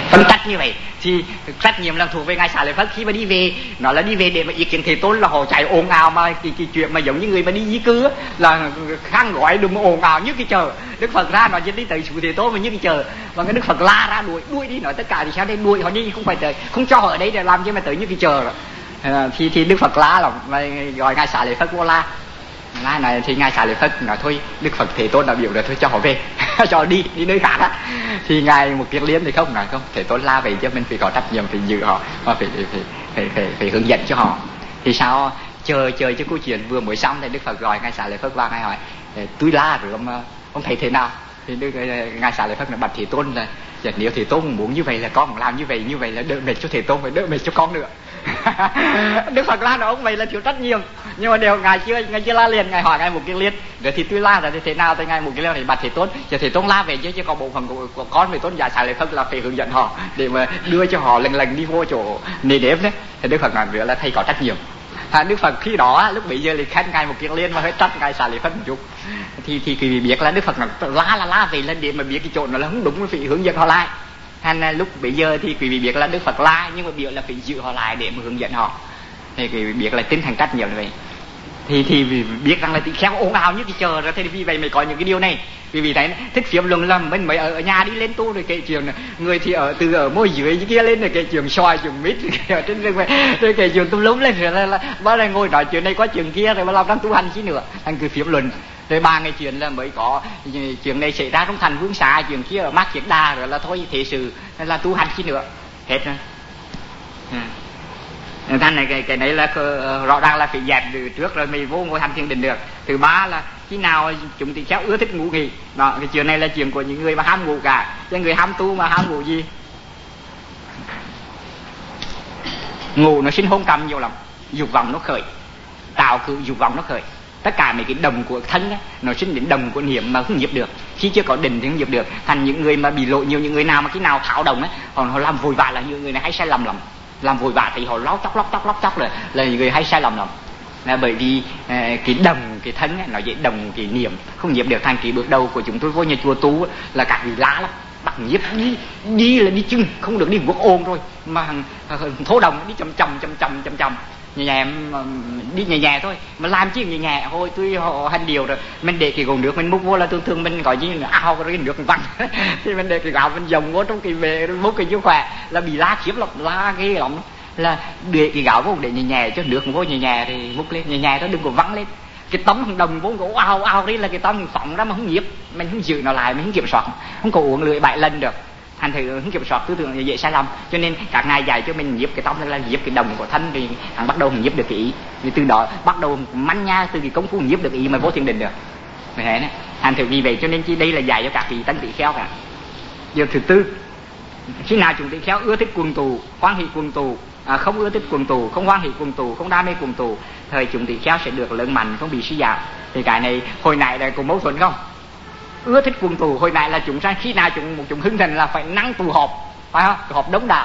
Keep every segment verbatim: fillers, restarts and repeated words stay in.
phân tách như vậy thì trách nhiệm là thuộc về ngài Xá Lợi Phất. Khi mà đi về nó là đi về để mà ý kiến Thế Tôn là họ chạy ồn ào, mà cái, cái chuyện mà giống như người mà đi di cư là khăn gói đừng ồn ào như cái chợ. Đức Phật ra nó chỉ đi tới sự Thế Tôn mà như cái chợ, và cái Đức Phật la ra đuổi đuổi đi, nói tất cả thì sao đây đuổi họ đi, không phải tới, không cho họ ở đây để làm chứ mà tới như cái chợ đó. À, thì thì Đức Phật la là gọi ngài Xá Lợi Phất vô la la này, thì ngài Xá Lợi Phất nói thôi Đức Phật Thế Tôn đã biểu rồi thôi cho họ về cho đi đi nơi khác á. Thì ngài Một Kiền Liên thì không nói không, Thế Tôn la về chứ mình phải có trách nhiệm phải giữ họ, phải phải phải phải, phải, phải hướng dẫn cho họ. Thì sao chờ chờ cho câu chuyện vừa mới xong thì Đức Phật gọi ngài Xá Lợi Phất vào, ngài hỏi tôi la rồi ông ông thấy thế nào? Thì Đức ngài Xá Lợi Phất là bạch Thế Tôn là nếu Thế Tôn muốn như vậy là con cũng làm như vậy, như vậy là đỡ mệt cho Thế Tôn, phải đỡ mệt cho con nữa. Đức Phật la nói ông vậy là chịu trách nhiệm, nhưng mà đều ngài chưa ngài chưa la liền, ngài hỏi ngài Một Kiền Liên rồi thì tôi la rồi thì thế nào? Thì ngài Một Kiền Liên thì bạch Thế Tôn, cho Thế Tôn la về chứ chứ còn bộ phận của, của con về Tôn giả Xá Lợi Phất là phải hướng dẫn họ để mà đưa cho họ lần lần đi vô chỗ nề nếp đấy. Thì Đức Phật nói nữa là thầy có trách nhiệm. À, Đức Phật khi đó lúc bấy giờ thì khen ngài Một Kiền Liên mà hơi trách ngài Xá Lợi Phất một chút. Thì thì quý vị biết là Đức Phật nói la là la về lên để mà biết cái chỗ nó là không đúng, phải hướng dẫn họ lại. Thành lúc bây giờ thì quý vị biết là Đức Phật la, nhưng mà biểu là phải giữ họ lại để mà hướng dẫn họ. Thì quý vị biết là tinh thần trách nhiệm như vậy. Thì thì biết rằng là tỳ kheo ồn ào như cái chờ rồi, thế thì vì vậy mới có những cái điều này. Vì vì thấy thích phiếm luận làm mình mới ở nhà đi lên tu rồi kể chuyện người thì ở từ ở môi dưới kia lên rồi kể chuyện xoài chuyện mít ở trên rừng rồi kể chuyện tung lúng lên rồi là, là bắt đầu ngồi nói chuyện này có chuyện kia rồi mà làm đang tu hành chứ nữa, thành cứ phiếm luận. Rồi ba ngày chuyện là mới có chuyện này xảy ra trong thành Vương Xá, chuyện kia ở Mát Kiệt Đà, rồi là thôi thế sự là tu hành chứ nữa hết rồi. À. Thành này cái cái này là rõ ràng là phải dẹp từ trước rồi mới vô ngồi hành thiền định được. Thứ ba là khi nào chúng tỳ kheo ưa thích ngủ nghỉ, đó cái chuyện này là chuyện của những người mà ham ngủ cả, chứ người ham tu mà ham ngủ gì? Ngủ nó sinh hôn trầm nhiều lắm, dục vọng nó khởi, tạo cứ dục vọng nó khởi. Tất cả mấy cái đồng của thân ấy, nó sinh đến đồng của niệm mà không nhiếp được. Khi chưa có định thì không nhiếp được. Thành những người mà bị lộ nhiều, những người nào mà cái nào thảo đồng ấy, họ, họ làm vội vã là những người này hay sai lầm lắm. Làm vội vã thì họ lóc chóc lóc chóc lóc chóc là là những người hay sai lầm lắm. Là bởi vì à, cái đồng cái thân ấy, nó dễ đồng cái niệm không nhiếp được. Thành cái bước đầu của chúng tôi vô nhà chùa tu ấy, là các vị lá lắm, bắt nhiếp đi đi là đi chừng, không được đi quốc ôn thôi mà thố đồng đi chầm chầm chầm chầm chầm chầm nhẹ nhẹ đi nhẹ nhẹ thôi, mà làm chứ nhẹ nhẹ thôi. Tôi họ hành điều rồi mình để cái gồm nước mình múc vô là thường thường mình gọi như ao cái nước văng thì mình để cái gạo mình dòng vô trong cái về múc cái sức khỏe là bị lá khiếp lắm, lá ghê lắm. Là để cái gạo vô để nhẹ nhẹ cho nước vô nhẹ nhẹ thì múc lên nhẹ nhẹ thôi, đừng có văng lên. Cái tấm đồng vốn gỗ ao ao đấy là cái tấm phỏng ra mà không nhiếp, mình không giữ nó lại, mình không kiểm soát, không có uống lưỡi bảy lần được. Thành thử không kiểm soát tư tưởng dễ sai lầm. Cho nên các ngài dạy cho mình nhiếp cái tông là nhiếp cái đồng của thân, thì hắn bắt đầu nhiếp được cái ý, thì từ đó bắt đầu manh nha từ cái công phu nhiếp được ý mà vô thiền định được. Vậy thế này. Thành thử vì vậy cho nên chi đây là dạy cho các vị tân tỷ kheo cả. Điều thứ tư, khi nào chúng tỷ kheo ưa thích quần tù, hoan hỷ quần tù, à, không ưa thích quần tù, không hoan hỷ quần tù, không đam mê quần tù, thời chúng tỷ kheo sẽ được lớn mạnh, không bị suy giảm. Thì cái này hồi nãy là cùng mâu thuẫn không? Ưa thích quần tù hồi nãy là chúng sang khi nào chúng một chúng hưng thành là phải năng tụ họp, phải không? Tụ họp đông đảo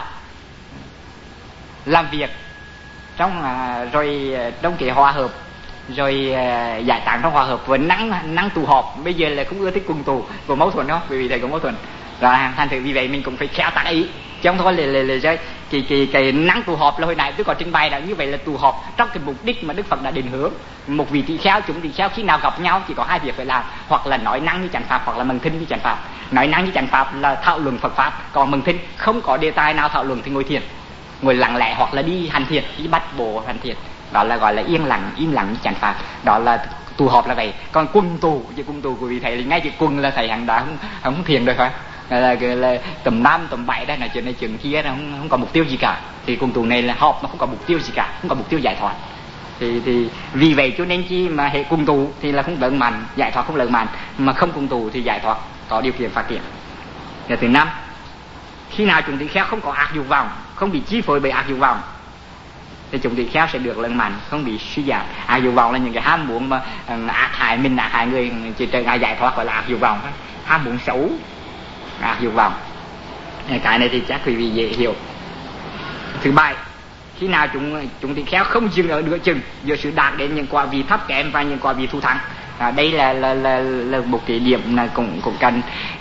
làm việc trong à, rồi trong cái hòa hợp, rồi à, giải tán trong hòa hợp với năng năng tụ họp. Bây giờ là không ưa thích quần tù, có mâu thuẫn không? Bởi vì thầy có mâu thuẫn rồi. Thành thử vì vậy mình cũng phải khéo tác ý, chứ không thôi là là là cái cái cái, cái năng tụ họp là hồi nãy tôi có trình bày là như vậy là tụ họp trong cái mục đích mà Đức Phật đã định hướng. Một vị tỳ kheo, chúng tỳ kheo khi nào gặp nhau chỉ có hai việc phải làm, hoặc là nói năng như chánh pháp, hoặc là mừng thinh như chánh pháp. Nói năng như chánh pháp là thảo luận Phật pháp, còn mừng thinh không có đề tài nào thảo luận thì ngồi thiền, ngồi lặng lẽ hoặc là đi hành thiền, đi bắt bộ hành thiền. Đó là gọi là yên lặng, im lặng như chánh pháp. Đó là tụ họp là vậy. Còn quân tù, chứ quân tù của vị thầy thì ngay chữ quân là thầy hẳn đã không, không thiền rồi phải. Là, là, là tầm năm tầm bảy đây là chuyện này chuyện kia, không không có mục tiêu gì cả. Thì quân tù này là họp nó không có mục tiêu gì cả, không có mục tiêu giải thoát. Thì, thì vì vậy cho nên chi mà hệ cùng tù thì là không lớn mạnh, giải thoát không lớn mạnh, mà không cùng tù thì giải thoát có điều kiện phát triển. Và thứ năm, khi nào chúng tỷ kheo không có ác dục vọng, không bị chi phối bởi ác dục vọng, thì chúng tỷ kheo sẽ được lớn mạnh, không bị suy giảm. Ác dục vọng là những cái ham muốn mà ác hại mình, ác hại người, chỉ trời ngài giải thoát gọi là ác dục vọng, ham muốn xấu, ác dục vọng. Cái này thì chắc quý vị dễ hiểu. Thứ bảy, khi nào chúng chúng tỷ kheo không dừng ở nửa chừng giữa sự đạt đến những quả vị thấp kém và những quả vị thu thắng. À, đây là, là là là một cái điểm là cũng cũng cần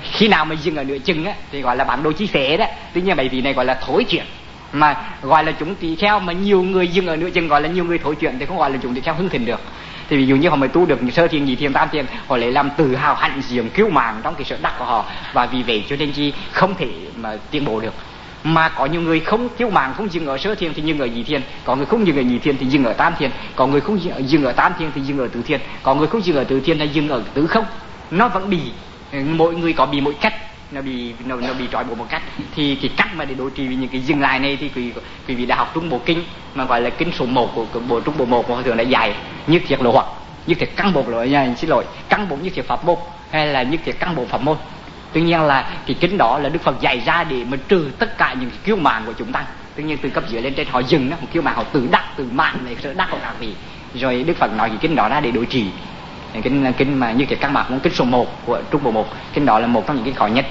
Khi nào mà dừng ở nửa chừng á thì gọi là bản đồ chi phế đó. Tuy nhiên bảy vị này gọi là thối chuyển, mà gọi là chúng tỳ kheo mà nhiều người dừng ở nửa chừng gọi là nhiều người thối chuyển thì không gọi là chúng tỳ kheo hưng thịnh được. Thì ví dụ như họ mới tu được sơ thiền, nhị thiền, tam thiền, họ lấy làm tự hào hạnh diện cứu mạng trong cái sở đắc của họ, và vì vậy cho nên chi không thể mà tiến bộ được. Mà có nhiều người không cứu mạng, không dừng ở sơ thiền thì dừng ở nhị thiền, có người không dừng ở nhị thiền thì dừng ở tam thiền, có người không dừng ở tam thiền thì dừng ở tứ thiền, có người không dừng ở tứ thiền thì dừng ở tứ không. Nó vẫn bị, mỗi người có bị mỗi cách, nó bị nó, nó bị trói buộc một cách. Thì cái cách mà để đối trị với những cái dừng lại này thì quý, quý vị đã học Trung Bộ Kinh mà gọi là kinh số một của, của bộ Trung Bộ một, họ thường đã dạy nhất thiết lộ hoặc, nhất thiết căn bộ lỗi nha, xin lỗi, căn bộ nhất thiết pháp môn, hay là nhất thiết căn bộ pháp môn. Tuy nhiên là cái kinh đó là Đức Phật dạy ra để mà trừ tất cả những kiêu mạn của chúng ta. Tuy nhiên từ cấp dưới lên trên họ dừng đó, kiêu mạn họ tự đắc, tự mạn này, sự đắc của các vị. Rồi Đức Phật nói cái kinh đó ra để đối trị. Kinh kinh mà như cái căn bản kinh số một của Trung Bộ một, kinh đó là một trong những kinh khó nhất.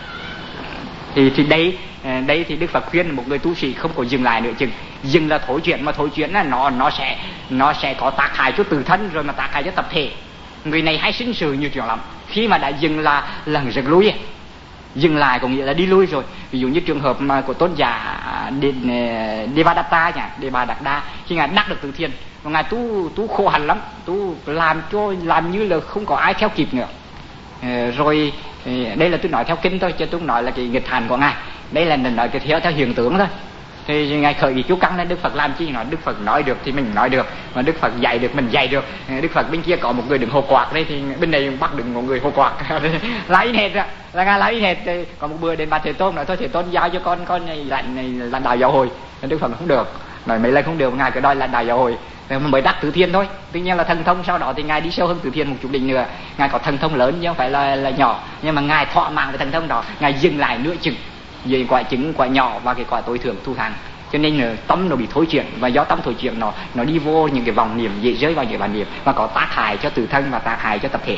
Thì thì đây đây thì Đức Phật khuyên một người tu sĩ không có dừng lại nữa chừng. Dừng là thối chuyển, mà thối chuyển là nó nó sẽ nó sẽ có tác hại cho tự thân rồi mà tác hại cho tập thể. Người này hay sinh sự nhiều chuyện lắm. Khi mà đã dừng là lần dừng lui, dừng lại có nghĩa là đi lui rồi. Ví dụ như trường hợp mà của tôn giả Devadatta nhỉ, Devadatta, khi ngài đắc được từ thiền, mà ngài tu tu khổ hạnh lắm, tu làm cho làm như là không có ai theo kịp nữa. À, rồi đây là tôi nói theo kinh thôi, chứ tôi không nói là cái nghịch hành của ngài. Đây là nói cái theo theo hiện tượng thôi. Thì ngài khởi ý chú căng lên Đức Phật làm chi? Nói Đức Phật nói được thì mình nói được, mà Đức Phật dạy được mình dạy được. Đức Phật bên kia có một người đừng hồ quạt đây thì bên đây bắt đừng một người hồ quạt. Lấy hết ra, là ngài lấy hết. Có một bữa đến bà Thế Tôn nói thôi Thế Tôn giao cho con con này lãnh này lãnh đạo giáo hội. Đức Phật không được, nói mấy lần không được, ngài cứ đòi lãnh đạo giáo hội. Mới đắc Tứ Thiên thôi. Tuy nhiên là thần thông sau đó thì ngài đi sâu hơn Tứ Thiên một chút đỉnh nữa. Ngài có thần thông lớn chứ không phải là là nhỏ, nhưng mà ngài thọ mạng với thần thông đó, ngài dừng lại nửa chừng. Vì quả trứng, quả nhỏ và cái quả tối thượng thu hàng. Cho nên là tâm nó bị thối chuyển, và do tâm thối chuyển nó nó đi vô những cái vòng niệm, dễ rơi vào những bản niệm và có tác hại cho tự thân và tác hại cho tập thể.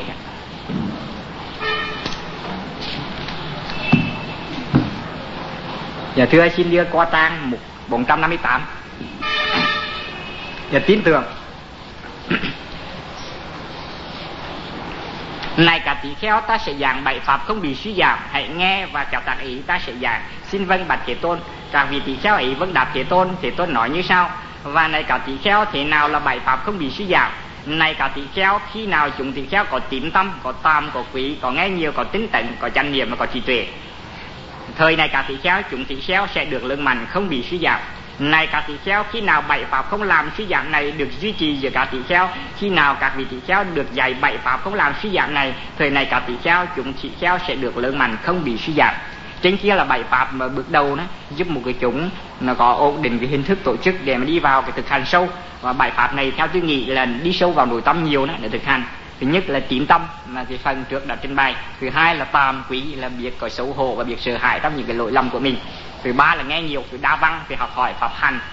Dạ thưa xin đưa qua trang bốn trăm năm mươi tám. Dạ tin tưởng. Này cả tỷ kheo, ta sẽ giảng bảy pháp không bị suy giảm, hãy nghe và chào tác ý ta sẽ giảng. Xin vâng bạch Thế Tôn. Các vị tỷ kheo ấy vâng đáp Thế Tôn. Thế Tôn nói như sau: và này cả tỷ kheo, thế nào là bảy pháp không bị suy giảm? Này cả tỷ kheo, khi nào chúng tỷ kheo có tín tâm, có tam, có quý, có nghe nhiều, có tinh tấn, có chánh niệm và có trí tuệ, thời này cả tỷ kheo, chúng tỷ kheo sẽ được lớn mạnh, không bị suy giảm. Này các tỷ kheo, khi nào bảy pháp không làm suy giảm này được duy trì giữa các tỷ kheo, khi nào các vị tỷ kheo được dạy bảy pháp không làm suy giảm này, thời này các tỷ kheo, chúng tỷ kheo sẽ được lớn mạnh, không bị suy giảm. Trên kia là bảy pháp mà bước đầu đó, giúp một cái chúng nó có ổn định cái hình thức tổ chức để mà đi vào cái thực hành sâu. Và bảy pháp này theo tôi nghĩ là đi sâu vào nội tâm nhiều đó để thực hành. Thứ nhất là tín tâm, mà cái phần trước đã trình bày. Thứ hai là tàm quý, là biết có xấu hổ và biết sợ hãi trong những cái lỗi lầm của mình. Thứ ba là nghe nhiều, thứ đa văn, thì học hỏi pháp hành.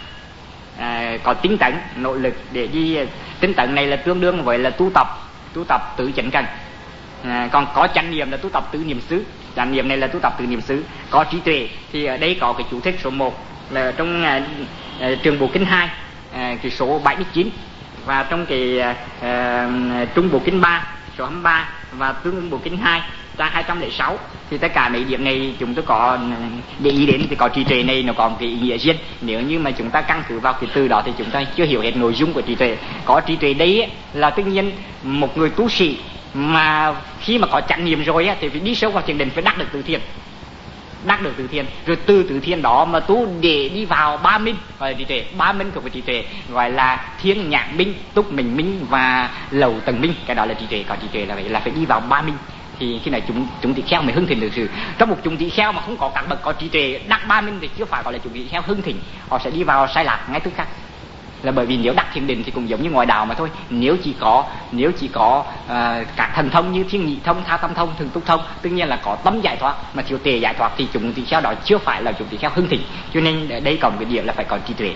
À, có tinh tấn, nỗ lực để đi. Tinh tấn này là tương đương với là tu tập, tu tập tự chánh cần. À, còn có chánh niệm là tu tập tự niệm xứ. Chánh niệm này là tu tập tự niệm xứ. Có trí tuệ thì ở đây có cái chú thích số một là trong à, à, trường bộ kinh hai, à, cái số bảy mươi chín, và trong cái à, trung bộ kinh ba số hai mươi ba, và tương bộ kinh hai trang hai trăm lẻ sáu. Thì tất cả mấy điểm này chúng tôi có để ý đến. Thì có trí tuệ này nó có một cái ý nghĩa riêng. Nếu như mà chúng ta căn cứ vào cái từ đó thì chúng ta chưa hiểu hết nội dung của trí tuệ. Có trí tuệ đấy ấy, là tất nhiên một người tu sĩ mà khi mà có chánh niệm rồi ấy, thì phải đi sâu vào thiền định, phải đắc được Tứ Thiên, đắc được Tứ Thiên, rồi từ Tứ Thiên đó mà tu để đi vào ba minh, gọi là trí tuệ. Ba minh thuộc về trí tuệ, gọi là thiên nhãn minh, túc mình minh và lầu tầng minh. Cái đó là trí tuệ. Có trí tuệ là vậy, là phải đi vào ba minh. Thì khi này chúng chúng tỷ kheo mới hưng thịnh được sự. Trong một chúng tỷ kheo mà không có các bậc có trí tuệ đắc ba minh thì chưa phải gọi là chúng tỷ kheo hưng thịnh, họ sẽ đi vào sai lạc ngay tức khắc. Là bởi vì nếu đắc thiền định thì cũng giống như ngoại đạo mà thôi. Nếu chỉ có nếu chỉ có uh, các thần thông như thiên nhị thông, tha tâm thông, thường túc thông, tất nhiên là có tâm giải thoát, mà thiếu tuệ giải thoát thì chúng tỷ kheo đó chưa phải là chúng tỷ kheo hưng thịnh. Cho nên ở đây còn cái điểm là phải có trí tuệ.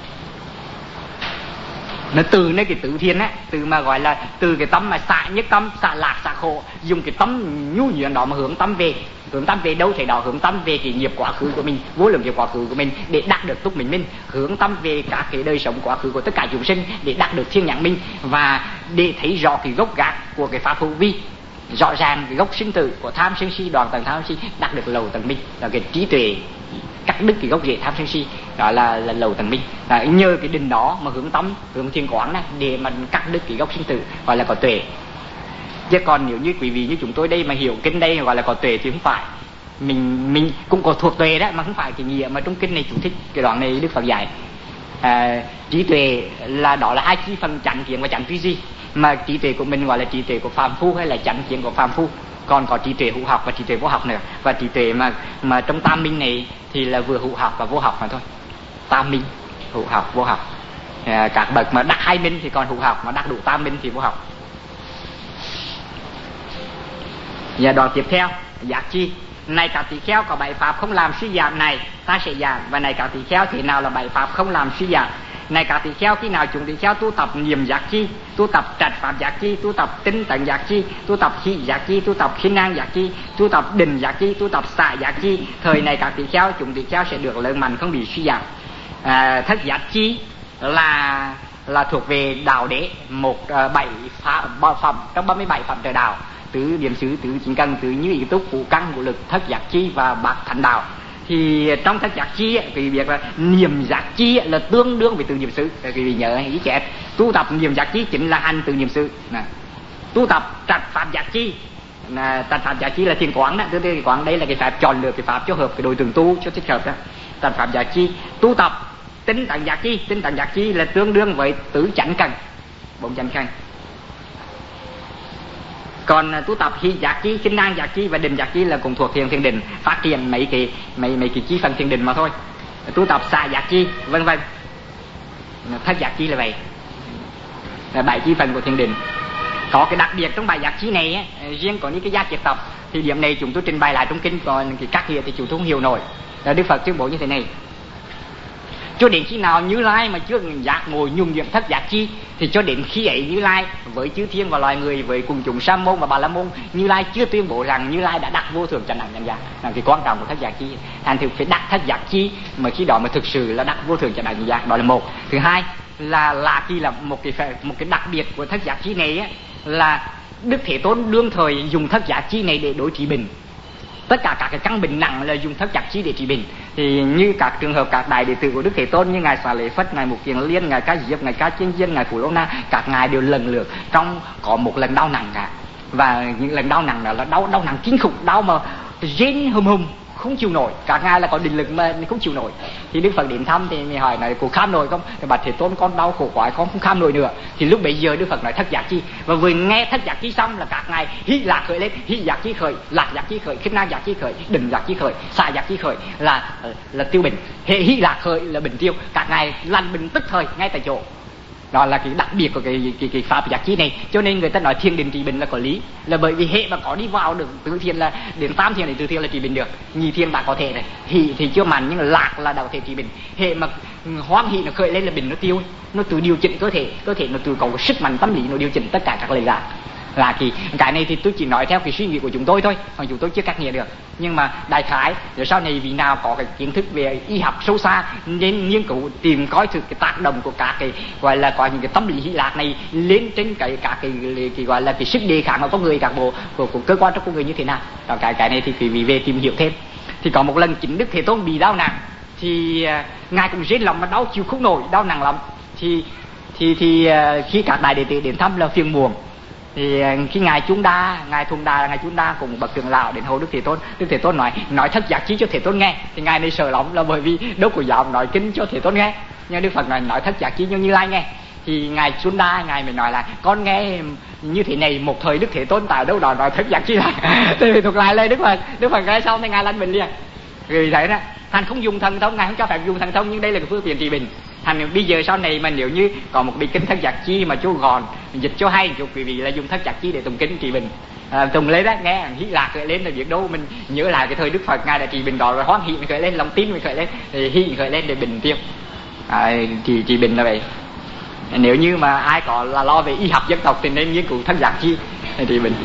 Nó từ nơi cái tứ thiên á, từ mà gọi là từ cái tâm mà xả nhất tâm, xả lạc, xả khổ, dùng cái tâm nhu nhuyễn đó mà hướng tâm về. Hướng tâm về đâu? Thì đó hướng tâm về cái nghiệp quá khứ của mình, vô lượng nghiệp quá khứ của mình để đạt được túc mình minh. Hướng tâm về các cái đời sống quá khứ của tất cả chúng sinh để đạt được thiên nhãn minh, và để thấy rõ cái gốc gác của cái pháp hữu vi. rõ ràng cái gốc sinh tử của tham sân si, đoạn tận tham sân si đạt được lầu tận minh, là cái trí tuệ cắt đứt cái gốc rễ tham sân si, đó là, là lầu tận minh. Là nhờ cái định đó mà hướng tâm, hướng thiền quán này để mà cắt đứt cái gốc sinh tử, gọi là có tuệ. Chứ còn nếu như quý vị như chúng tôi đây mà hiểu kinh đây gọi là có tuệ thì không phải. Mình mình cũng có thuộc tuệ đó, mà không phải cái nghĩa mà trong kinh này chúng thích cái đoạn này Đức Phật dạy. À, trí tuệ là đó là hai chi phần chánh kiến và chánh tư duy, mà trí tuệ của mình gọi là trí tuệ của phàm phu hay là chánh kiến của phàm phu. Còn có trí tuệ hữu học và trí tuệ vô học nữa, và trí tuệ mà mà trong tam minh này thì là vừa hữu học và vô học mà thôi. Tam minh, hữu học, vô học. À, các bậc mà đắc hai minh thì còn hữu học, mà đắc đủ tam minh thì vô học. Và đoạn tiếp theo, giác chi. Này các tỳ kheo, có bảy pháp không làm suy giảm này, ta sẽ giảng. Và này các tỳ kheo, thế nào là bảy pháp không làm suy giảm? Này các tỳ kheo, khi nào chúng tỳ kheo tu tập niệm giác chi, tu tập trạch pháp giác chi, tu tập tinh tấn giác chi, tu tập hỷ giác chi, tu tập khinh năng giác chi, tu tập định giác chi, tu tập xả giác chi, thời này các tỳ kheo, chúng tỳ kheo sẽ được lớn mạnh, không bị suy giảm. À, thất giác chi là là thuộc về đạo đế, một uh, bảy pháp, phẩm trong ba mươi bảy phẩm trời đạo, tứ điểm xứ, tứ chính căn, tứ như ý túc, ngũ căn, ngũ lực, thất giác chi và bát thánh đạo. Thì trong thất giác chi thì việc là niệm giác chi là tương đương với từ niệm xứ. Quý vị nhớ ý chép, tu tập niệm giác chi chính là hành từ niệm xứ. Tu tập trạch pháp giác chi, trạch pháp giác chi là thiền quán đó, tức là quán đây là cái pháp chọn lựa cái pháp cho hợp cái đối tượng tu cho thích hợp đó. Trạch pháp giác chi, tu tập tinh tấn giác chi, tinh tấn giác chi là tương đương với tứ chánh căn, bốn chánh căn. Còn tu tập hỷ giác chi, khinh năng giác chi và định giác chi là cùng thuộc thiền thiền định, phát triển mấy cái mấy mấy cái chi phần thiền định mà thôi. Tu tập xả giác chi, vân vân. Thất giác chi là vậy, là bảy chi phần của thiền định. Có cái đặc biệt trong bài giác chi này á, riêng có những cái giác triệt tập thì điểm này chúng tôi trình bày lại trong kinh, còn cái các nghĩa thì chúng tôi không hiểu nổi. Là Đức Phật tuyên bố như thế này: cho đến khi nào Như Lai mà chưa giác ngồi nhung nghiệm thất giác chi, thì cho đến khi ấy Như Lai với chư thiên và loài người, với cùng chúng Sa môn và Bà La môn, Như Lai chưa tuyên bố rằng Như Lai đã đắc vô thượng chánh đẳng chánh giác. Là cái quan trọng của thất giác chi. Thành thực phải đắc thất giác chi mà khi đó mà thực sự là đắc vô thượng chánh đẳng chánh giác. Đó là một. Thứ hai là là khi là một cái một cái đặc biệt của thất giác chi này á, là Đức Thế Tôn đương thời dùng thất giác chi này để đối trị bệnh. Tất cả các cái căn bệnh nặng là dùng thất giác chi để trị bệnh. Thì như các trường hợp các đại đệ tử của Đức Thế Tôn như ngài Xá Lợi Phất, ngài Mục Kiền Liên, ngài Ca Diếp, ngài Ca Chiên Diên, ngài Phù Lô Na, các ngài đều lần lượt trong có một lần đau nặng cả. Và những lần đau nặng đó là đau đau nặng kinh khủng, đau mà rên hum hum không chịu nổi. Các ngài là có định lực mà không chịu nổi. Thì Đức Phật đến thăm thì mình hỏi này, cô kham nổi không? Thì bạch Thế Tôn, con đau khổ quá, con không kham nổi nữa. Thì lúc bấy giờ Đức Phật nói thất giác chi, và vừa nghe thất giác chi xong là các ngài hỷ lạc khởi lên, hỷ giác chi khởi, lạc giác chi khởi, khinh năng giác chi khởi, định giác chi khởi, xả giác chi khởi, là là tiêu bệnh. Hệ hỷ lạc khởi là bệnh tiêu, các ngài lăn bệnh tức thời ngay tại chỗ. Đó là cái đặc biệt của cái cái, cái pháp giác chi này. Cho nên người ta nói thiền định trị bệnh là có lý, là bởi vì hệ mà có đi vào được tứ thiền là đến tam thiền để tứ thiền là trị bệnh được. Nhị thiền đã có thể này, hỷ thì chưa mạnh nhưng lạc là đã có thể trị bệnh. Hệ mà hoan hỷ nó khởi lên là bệnh nó tiêu, nó tự điều chỉnh cơ thể, cơ thể nó tự có cái sức mạnh tâm lý nó điều chỉnh tất cả các lời lạc. Là cái cái này thì tôi chỉ nói theo cái suy nghĩ của chúng tôi thôi, còn chúng tôi chưa cắt nghĩa được. Nhưng mà đại khái rồi sau này vì nào có cái kiến thức về y học sâu xa nên nghiên cứu tìm coi thử cái tác động của các cái gọi là có những cái tâm lý hỷ lạc này lên trên cái các cái, cái, cái gọi là cái sức đề kháng của con người, các bộ của, của cơ quan trong con người như thế nào. Đó, cái cái này thì quý vị về tìm hiểu thêm. Thì có một lần chính Đức Thế Tôn bị đau nặng thì uh, ngài cũng rên lòng mà đau chịu không nổi, đau nặng lắm. Thì thì thì uh, khi các đại đệ tử đến thăm là phiền muộn, thì khi ngài Chúng Đa, ngài Thùng Đa, ngài Chúng Đa cùng bậc trưởng lão đến hầu Đức Thế Tôn. Đức Thế Tôn nói nói thất giác chi cho Thế Tôn nghe. Thì ngài này sợ lắm, là bởi vì đâu có dám nói kinh cho Thế Tôn nghe. Nhưng Đức Phật nói nói thất giác chi cho Như Lai nghe. Thì ngài Chúng Đa ngài mới nói là con nghe như thế này một thời Đức Thế Tôn tại đâu đó nói thất giác chi là. Thì thuộc lại lên Đức Phật. Đức Phật nghe xong thì ngài lanh bệnh liền. Vì thế đó, thành không dùng thần thông, ngài không cho phép dùng thần thông, nhưng đây là cái phương tiện trị bệnh. Thành bây giờ sau này mà nếu như có một bị kinh thất giác chi mà chú gòn dịch cho hay, chú quý vị là dùng thất giác chi để tụng kinh trị bệnh. À, tụng lấy đó nghe hỷ lạc khởi lên là việc đâu mình nhớ lại cái thời Đức Phật ngài đã trị bệnh đó, rồi hoan hỷ mình khởi lên, lòng tin mình khởi lên, thì hỷ khởi lên để bình tiêu. À, thì trị bệnh là vậy. Nếu như mà ai có là lo về y học dân tộc thì nên nghiên cứu thất giác chi để trị bệnh.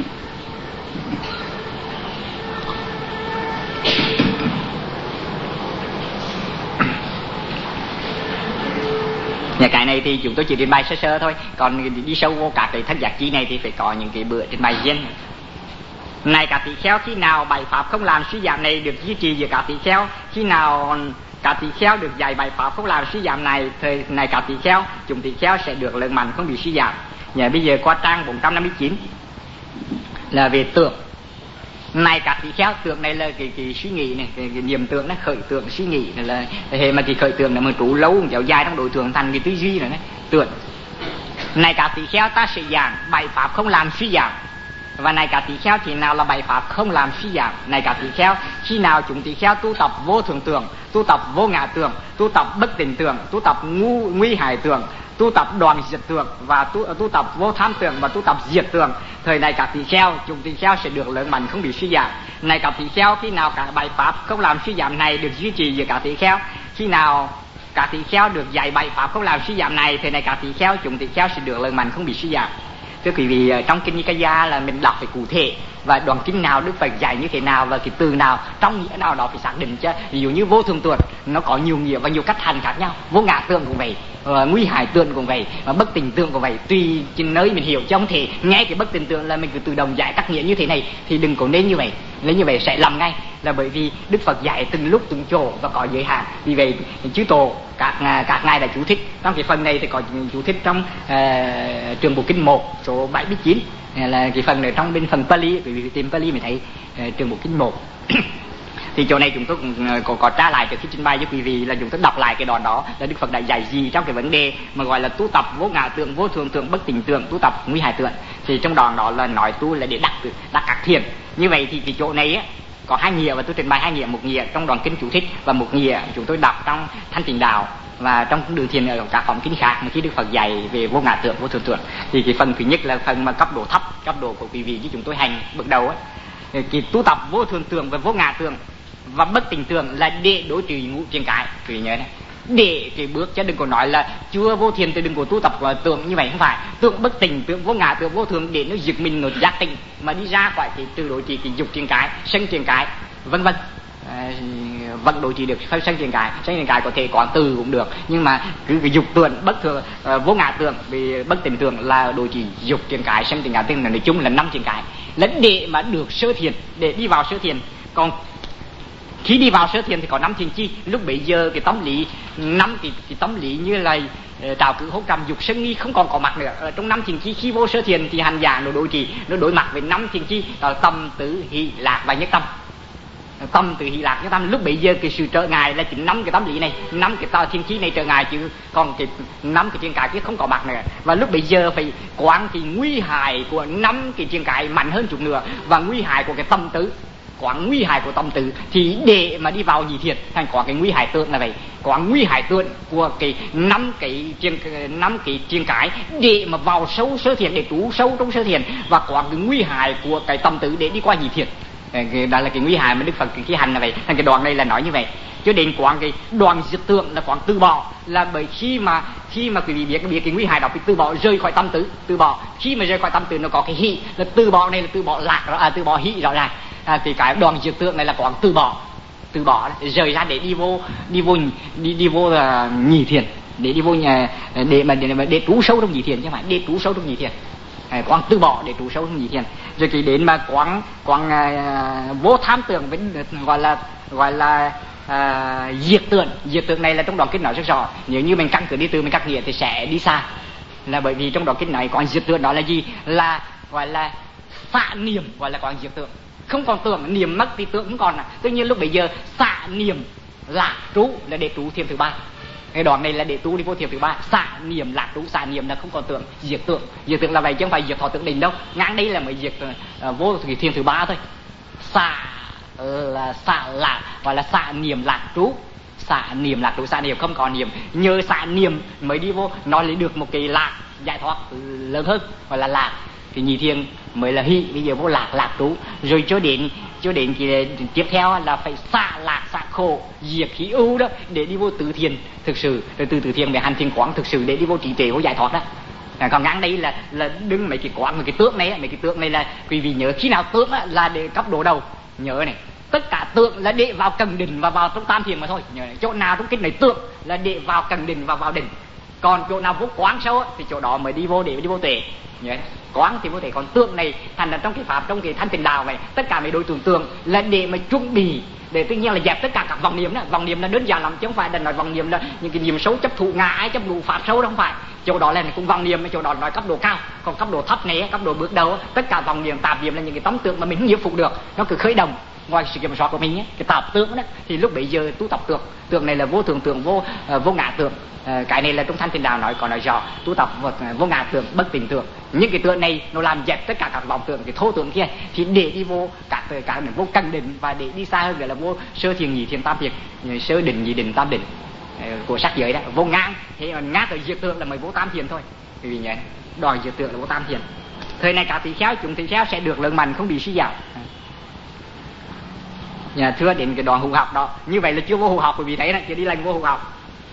Nhà cái này thì chúng tôi chỉ trình bày sơ sơ thôi, còn đi sâu vô các cái thất giác chi này thì phải có những cái bữa trình bày riêng. Này các tỳ kheo, khi nào bảy pháp không làm suy giảm này được duy trì giữa các tỳ kheo, khi nào các tỳ kheo được dạy bảy pháp không làm suy giảm này, thời này các tỳ kheo, chúng tỳ kheo sẽ được lớn mạnh không bị suy giảm. Nhà bây giờ qua trang bốn trăm năm mươi chín là về tưởng. Này các tỳ kheo, tưởng này là cái, cái suy nghĩ này, cái, cái niệm tưởng nó khởi tưởng suy nghĩ này là hệ mà thì khởi tưởng là mà trú lâu kéo dài trong đối tượng thành cái tư duy rồi đấy, tưởng. Này các tỳ kheo, ta sẽ giảng bảy pháp không làm suy giảm. Và này các tỳ kheo, thì nào là bảy pháp không làm suy giảm? Này các tỳ kheo, khi nào chúng tỳ kheo tu tập vô thường tưởng, tu tập vô ngã tưởng, tu tập bất tịnh tưởng, tu tập ngu nguy hại tưởng, tu tập đoàn diệt tưởng và tu, tu tập vô tham tưởng và tu tập diệt tưởng, thời này các tỳ kheo, chúng tỳ kheo sẽ được lớn mạnh không bị suy giảm. Này các tỳ kheo, khi nào cả bảy pháp không làm suy giảm này được duy trì giữa các tỳ kheo, khi nào các tỳ kheo được dạy bảy pháp không làm suy giảm này, thời này các tỳ kheo, chúng tỳ kheo sẽ được lớn mạnh không bị suy giảm. Thưa quý vị, trong kinh Nikaya là mình đọc phải cụ thể và đoạn kinh nào Đức Phật dạy như thế nào và cái từ nào trong nghĩa nào đó phải xác định chứ. Ví dụ như vô thường tưởng nó có nhiều nghĩa và nhiều cách hành khác nhau, vô ngã tưởng cũng vậy, uh, nguy hại tưởng cũng vậy, và bất tịnh tưởng cũng vậy. Tùy trên nơi mình hiểu chứ không thể nghe cái bất tịnh tưởng là mình cứ tự động giải các nghĩa như thế này, thì đừng có nên như vậy. Nếu như vậy sẽ lầm ngay, là bởi vì Đức Phật dạy từng lúc từng chỗ và có giới hạn. Vì vậy chư tổ các các ngài đã chú thích trong cái phần này thì có chú thích trong uh, trường bộ kinh một số bảy mươi chín là cái phần ở trong bên phần Pali, bởi vì tìm Pali mới thấy uh, trường bộ kinh một. Thì chỗ này chúng tôi cũng có, có trả lại trước khi trình bày với quý vị là chúng tôi đọc lại cái đoạn đó là Đức Phật đã dạy gì trong cái vấn đề mà gọi là tu tập vô ngã tưởng, vô thường tưởng, bất tịnh tưởng, tu tập nguy hại tưởng. Thì trong đoạn đó là nói tu là để đặt đặt các thiền. Như vậy thì cái chỗ này á có hai nghĩa và tôi trình bày hai nghĩa, một nghĩa trong đoạn kinh chú thích và một nghĩa chúng tôi đọc trong Thanh Tịnh Đạo và trong đường thiền ở các phẩm kinh khác mà khi Đức Phật dạy về vô ngã tưởng, vô thường tưởng. Thì cái phần thứ nhất là phần mà cấp độ thấp, cấp độ của quý vị như chúng tôi hành bước đầu á, cái tu tập vô thường tưởng và vô ngã tưởng và bất tịnh tưởng là để đối trì ngũ triền cái. Quý vị nhớ này, để cái bước chứ đừng có nói là chưa vô thiền thì đừng có tu tập và tưởng như vậy, không phải. Tưởng bất tịnh, tưởng vô ngã, tưởng vô thường để nó giật mình, nó giác tỉnh mà đi ra khỏi cái từ đối trì cái dục triền cái, sân triền cái, vân vân. À, vẫn đối trì được sân triền cái, sân triền cái có thể có từ cũng được, nhưng mà cứ cái dục tưởng bất thường, uh, vô ngã tưởng vì bất tịnh tưởng là đối trì dục triền cái, sân triền cái, tức là nói chung là năm triền cái, là để mà được sơ thiền, để đi vào sơ thiền. Còn khi đi vào sơ thiền thì có năm thiền chi. Lúc bấy giờ cái tâm lý năm cái, cái tâm lý như là trào cử hốt trầm dục sân nghi không còn có mặt nữa. Ở trong năm thiền chi khi vô sơ thiền thì hành giả nó đối trị, nó đối mặt với năm thiền chi là tâm, tứ, hỷ, lạc và nhất tâm. Tâm, tứ, hỷ, lạc, nhất tâm. Lúc bấy giờ cái sự trở ngại là chính năm cái tâm lý này, năm cái thiền chi này trở ngại, chứ còn cái năm cái thiên cái kia không có mặt nữa. Và lúc bấy giờ phải quán cái nguy hại của năm cái thiên cái mạnh hơn chút nữa và nguy hại của cái tâm tứ, quán nguy hại của tâm tử. Thì để mà đi vào nhị thiền thành có cái nguy hại tượng là vậy, quán nguy hại tượng của cái năm cái chiên năm cái chiên cái để mà vào sâu sơ thiền, để trú sâu trong sơ thiền, và quán cái nguy hại của cái tâm tử để đi qua nhị thiền. Đó là cái nguy hại mà Đức Phật cái hành là vậy. Thành cái đoạn này là nói như vậy. Cho đến quán cái đoàn diệt tượng là quán từ bỏ, là bởi khi mà khi mà quý vị biết biết cái nguy hại đó phải từ bỏ, rời khỏi tâm tử, từ bỏ. Khi mà rời khỏi tâm tử nó có cái hỷ, là từ bỏ này là từ bỏ lạc đó, à, từ bỏ hỷ rõ ràng. À, thì cái đoàn diệt tượng này là quán từ bỏ, từ bỏ rời ra để đi vô đi vô đi đi vô là nhị thiền, để đi vô nhà để mà để, để, để trú sâu trong nhị thiền chứ không phải để trú sâu trong nhị thiền. À, quán từ bỏ để trú sâu trong nhị thiền. Rồi thì đến mà quán quán à, vô tham tưởng với gọi là gọi là à, diệt tượng. Diệt tượng này là trong đoạn kinh nói rất rõ. Nếu như mình căn cứ đi từ mình cắt nghĩa thì sẽ đi xa, là bởi vì trong đoạn kinh này quán diệt tượng đó là gì, là gọi là xạ niệm, gọi là quán diệt tượng. Không còn tưởng, niệm mất thì tưởng không còn. Tuy nhiên lúc bây giờ xạ niệm lạc trú là để trú thiền thứ ba. Cái đoạn này là để trú đi vô thiền thứ ba. Xạ niệm lạc trú, xạ niệm là không còn tưởng, diệt tưởng. Diệt tưởng là vậy chứ không phải diệt thọ tưởng định đâu. Ngang đây là mới diệt uh, vô cái thiền thứ ba thôi. Xạ là xạ lạc, gọi là xạ niệm lạc trú. Xạ niệm lạc trú, xạ niệm không còn niệm, nhờ xạ niệm mới đi vô nó lấy được một cái lạc giải thoát lớn hơn, gọi là lạc. Thì nhị thiền mới là hỷ, bây giờ vô lạc lạc trú. Rồi cho đến cho đến cái tiếp theo là phải xả lạc xả khổ, diệt khí ưu đó để đi vô tứ thiền thực sự. Rồi từ tứ thiền về hành thiền quán thực sự để đi vô trí tuệ, vô giải thoát đó. À, còn ngang đây là là đứng mấy cái quán, mấy cái tượng này, mấy cái tượng này là quý vị nhớ khi nào tượng là để cấp độ đầu, nhớ này, tất cả tượng là để vào cần định và vào trong tam thiền mà thôi. Nhớ này, chỗ nào trong kinh này tượng là để vào cần định và vào định. Còn chỗ nào vô quán sâu thì chỗ đó mới đi vô để đi vô tuệ. Quán thì vô tuệ, còn tượng này thành là trong cái pháp, trong cái thanh tịnh đạo này, tất cả mấy đối tượng tượng là để mà chuẩn bị, để tất nhiên là dẹp tất cả các vọng niệm đó. Vọng niệm là đơn giản lắm chứ không phải là nói vọng niệm là những cái niệm xấu chấp thụ ngã ái chấp thụ pháp xấu đâu, không phải. Chỗ đó là cũng vọng niệm, chỗ đó nói cấp độ cao. Còn cấp độ thấp này, cấp độ bước đầu, tất cả vọng niệm tạp niệm là những cái tấm tượng mà mình không nhiếp phục được, nó cứ khởi động ngoài sự kiểm soát của mình ấy. Cái tạp tượng đó thì lúc bấy giờ tu tập tượng, tượng này là vô thường tượng, vô uh, vô ngã tượng. Uh, cái này là trong thanh tịnh đạo nói, còn nói rõ tu tập vô, uh, vô ngã tượng, bất tình tượng. Những cái tượng này nó làm dẹp tất cả các vọng tượng, cái thô tượng kia thì để đi vô các các vô căn định, và để đi xa hơn gọi là vô sơ thiền nhị thiền tam thiền, sơ định nhị định tam định uh, của sắc giới đó, vô ngang. Thế mà ngang tới diệt tượng là mới vô tam thiền thôi. Vì nhé, đòi diệt tượng là vô tam thiền. Thời này các tỷ kheo, chúng tỷ kheo sẽ được lớn mạnh, không bị suy giảm. Nhà thưa đến cái đoạn hữu học đó, như vậy là chưa vô hữu học, bởi vì thấy này, chưa đi lành vô hữu học.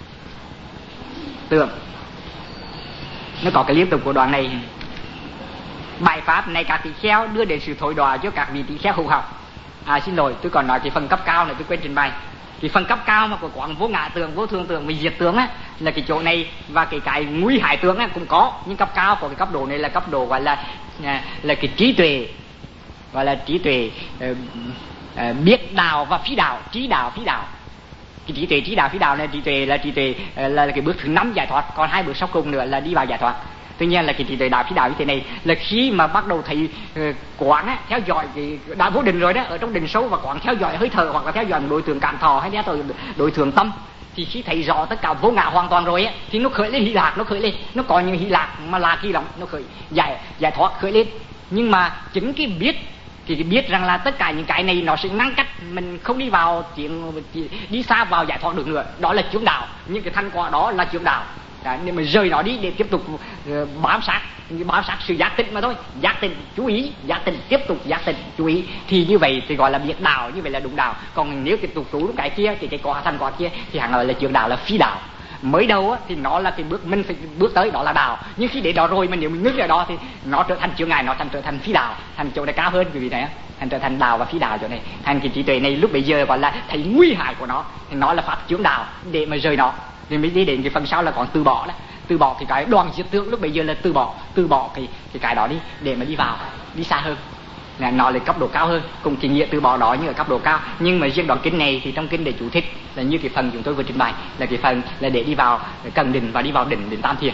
Tưởng nó có cái liên tục của đoạn này. Bài pháp này các tỷ kheo đưa đến sự thối đọa cho các vị tỷ kheo hữu học. À xin lỗi, tôi còn nói cái phần cấp cao này tôi quên trình bày. Cái phần cấp cao mà của quán vô ngã tượng, vô thường tượng, vì diệt tướng á, là cái chỗ này, và cái cái nguy hại tướng á cũng có. Nhưng cấp cao của cái cấp độ này là cấp độ gọi là là cái trí tuệ, gọi là trí tuệ uh, uh, biết đạo và phi đạo, trí đạo phi đạo. Cái trí tuệ trí đạo phi đạo này, trí tuệ là trí tuệ uh, là cái bước thứ năm giải thoát, còn hai bước sau cùng nữa là đi vào giải thoát. Tuy nhiên là cái trí tuệ đạo phi đạo như thế này là khi mà bắt đầu thấy uh, quán á, theo dõi cái đã vô định rồi đó, ở trong định sâu, và quán theo dõi hơi thở, hoặc là theo dõi một đối tượng cảm thọ, hay theo dõi đối tượng tâm, thì khi thấy rõ tất cả vô ngã hoàn toàn rồi á, thì nó khởi lên hỷ lạc, nó khởi lên, nó có những hỷ lạc mà là kỳ lắm, nó khởi giải giải thoát khởi lên. Nhưng mà chính cái biết, thì biết rằng là tất cả những cái này nó sẽ ngăn cách mình không đi vào chuyện đi xa vào giải thoát được nữa, đó là chướng đạo. Những cái thành quả đó là chướng đạo. Đấy, nên mà rời nó đi để tiếp tục uh, bám sát bám sát sự giác tỉnh mà thôi. Giác tỉnh, chú ý, giác tỉnh, tiếp tục giác tỉnh, chú ý, thì như vậy thì gọi là biết đạo, như vậy là đúng đạo. Còn nếu tiếp tục trú cái kia thì cái quả thành quả kia thì hẳn là, là chướng đạo, là phi đạo. Mới đầu á, thì nó là cái bước mình phải bước tới, đó là đạo. Nhưng khi để đó rồi mà nếu mình ngưng ở đó thì nó trở thành chướng ngại, nó thành trở thành phi đạo, thành chỗ này cao hơn, quý vị thấy, thành trở thành đạo và phi đạo chỗ này. Thành cái trí tuệ này lúc bây giờ gọi là thấy nguy hại của nó, thì nó là pháp chướng đạo để mà rời nó. Thì mới đi đến cái phần sau là còn từ bỏ đó. Từ bỏ thì cái đoàn diệt tướng lúc bây giờ là từ bỏ, từ bỏ cái cái cái đó đi để mà đi vào, đi xa hơn. Nó là cấp độ cao hơn, cùng cái nghĩa từ bỏ đó như ở cấp độ cao. Nhưng mà riêng đoạn kinh này thì trong kinh để chú thích là như cái phần chúng tôi vừa trình bày, là cái phần là để đi vào cần định và đi vào định định tam thiền.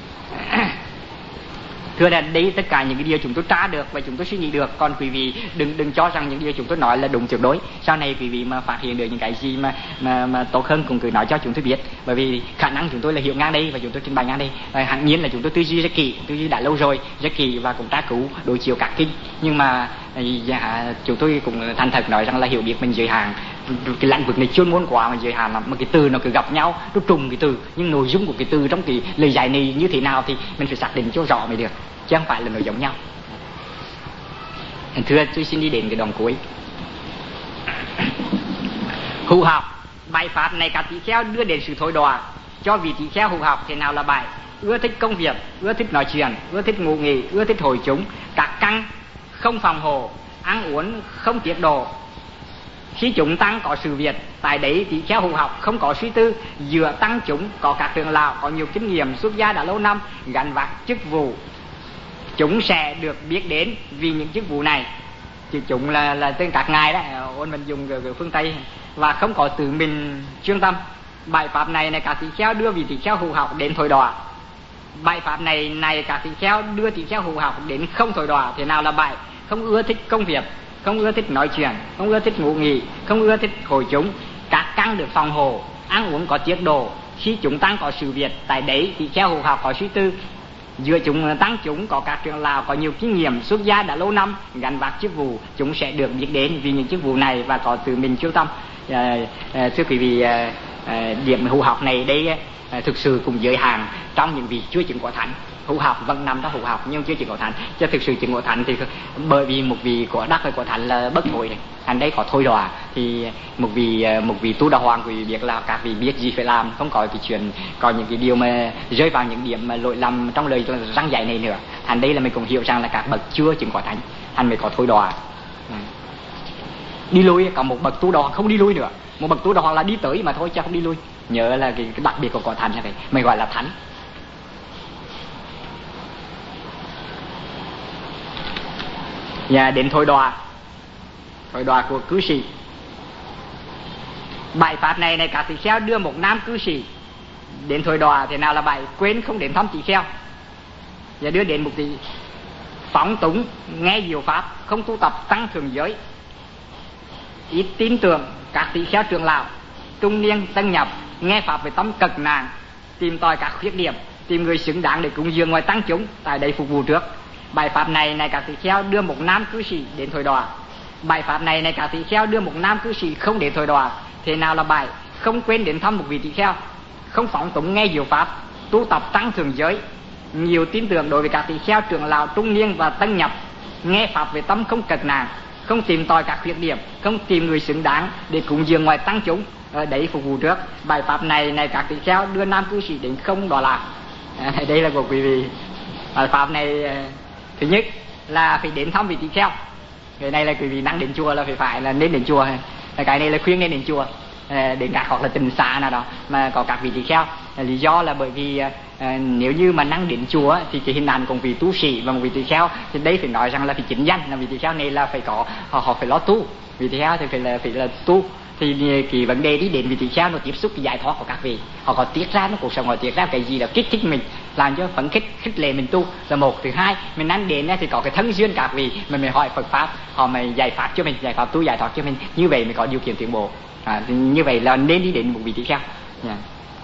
Thưa là đấy tất cả những cái điều chúng tôi tra được và chúng tôi suy nghĩ được. Còn quý vị đừng đừng cho rằng những điều chúng tôi nói là đúng tuyệt đối. Sau này quý vị mà phát hiện được những cái gì mà mà, mà tốt hơn cũng cứ nói cho chúng tôi biết. Bởi vì khả năng chúng tôi là hiểu ngang đây và chúng tôi trình bày ngang đây. Và hẳn nhiên là chúng tôi tư duy rất kỹ, tư duy đã lâu rồi, rất kỹ và cũng tra cứu đối chiếu các kinh. Nhưng mà dạ, chúng tôi cũng thành thật nói rằng là hiểu biết mình giới hạn. Cái lĩnh vực này chuyên môn quá mà giới hạn lắm, mà cái từ nó cứ gặp nhau, nó trùng cái từ, nhưng nội dung của cái từ trong cái lời giải này như thế nào thì mình phải xác định cho rõ mới được, chứ không phải là nó giống nhau. Thưa, tôi xin đi đến cái đoạn cuối. Hữu học, bài pháp này các tỷ kheo đưa đến sự thối đọa cho vị tỷ kheo hữu học. Thế nào là bài? Ưa thích công việc, ưa thích nói chuyện, ưa thích ngủ nghỉ, ưa thích hội chúng, các căn không phòng hộ, ăn uống không tiết độ. Khi chúng tăng có sự việc, tại đấy tỷ kheo hữu học không có suy tư. Giữa tăng chúng có các trưởng lão có nhiều kinh nghiệm, xuất gia đã lâu năm, gắn vác chức vụ, chúng sẽ được biết đến vì những chức vụ này. Chứ chúng là là tên các ngài đó, ôn mình dùng ở phương Tây, và không có tự mình chuyên tâm. Bài pháp này này các tỷ kheo đưa vị tỷ kheo hữu học đến thối đọa. Bài pháp này này các tỷ kheo đưa tỷ kheo hữu học đến không thối đọa. Thế nào là bài? Không ưa thích công việc, không ưa thích nói chuyện, không ưa thích ngủ nghỉ, không ưa thích hội chúng, các căn được phòng hộ, ăn uống có tiết độ. Khi chúng tăng có sự việc, tại đấy tỷ kheo hữu học có suy tư. Giữa chúng tăng chúng có các trưởng lão có nhiều kinh nghiệm, xuất gia đã lâu năm, gắn vác chức vụ, chúng sẽ được biết đến vì những chức vụ này và có tự mình chú tâm. À, à, thưa quý vị, à, à, điểm hữu học này đây à, thực sự cũng giới hạn trong những vị chưa chứng quả thánh. Hữu học vẫn nằm trong hữu học nhưng chưa chứng quả thánh. Chứ thực sự chứng quả thánh thì bởi vì một vị của đắc với quả thánh là bất thối này, thành đây có thôi đọa, thì một vị một vị tu đà hoàng quý vị biết là các vị biết gì phải làm, không có cái chuyện có những cái điều mà rơi vào những điểm mà lỗi lầm trong lời răng dạy này nữa. Thành đây là mình cũng hiểu rằng là các bậc chưa chứng quả thánh, thành mới có thôi đọa. Đi lui, có một bậc tu đà hoàng không đi lui nữa, một bậc tu đà hoàng là đi tới mà thôi chứ không đi lui. Nhớ là cái, cái đặc biệt của quả thánh là vậy, mình gọi là thánh. Và đến thôi đọa, thôi đọa của cư sĩ. Bài pháp này này các tỳ kheo đưa một nam cư sĩ đến thôi đọa, thế nào là bài quên không đến thăm tỳ kheo, và đưa đến một tỷ phóng túng nghe diệu pháp, không tu tập tăng thường giới, ít tin tưởng các tỳ kheo trưởng lão trung niên tân nhập, nghe pháp với tâm cực nạn, tìm tòi các khuyết điểm, tìm người xứng đáng để cúng dường ngoài tăng chúng, tại đây phục vụ trước. Bài pháp này này các tỳ kheo đưa một nam cư sĩ đến thôi đọa. Bài pháp này này các tỳ kheo đưa một nam cư sĩ không đến thôi đọa, thế nào là bài không quên đến thăm một vị tỳ kheo, không phóng túng nghe diệu pháp, tu tập tăng thường giới, nhiều tin tưởng đối với các tỳ kheo trưởng lão trung niên và tân nhập, nghe pháp về tâm không cực nạn, không tìm tòi các khuyết điểm, không tìm người xứng đáng để cúng dường ngoài tăng chúng, ở đấy phục vụ trước. Bài pháp này này các tỳ kheo đưa nam cư sĩ đến không đọa lạc. À, đây là của quý vị. Bài pháp này thứ nhất là phải đến thăm vị tỳ kheo. Cái này là quý vị năng đến chùa là phải phải là nên đến chùa. Cái này là khuyên nên đến chùa, đến các hoặc là tình xã nào đó mà có các vị tỳ kheo. Lý do là bởi vì à, nếu như mà năng đến chùa thì cái hình ảnh của vị tu sĩ và một vị tỳ kheo thì đây phải nói rằng là phải chính danh, là vị tỳ kheo này là phải có họ, họ phải lo tu, vị tỳ kheo thì phải là phải là tu. Thì cái vấn đề đi đến vị tỳ kheo nó tiếp xúc cái giải thoát của các vị, họ có tiết ra nó cuộc sống, họ tiết ra cái gì là kích thích mình, làm cho phấn khích khích lệ mình tu là một. Thứ hai, mình ăn đến thì có cái thân duyên các vị, mình mới hỏi Phật pháp, họ mới giải pháp cho mình, giải pháp tu giải thoát cho mình, như vậy mới có điều kiện tiến bộ. À, như vậy là nên đi đến một vị tỳ kheo. Yeah.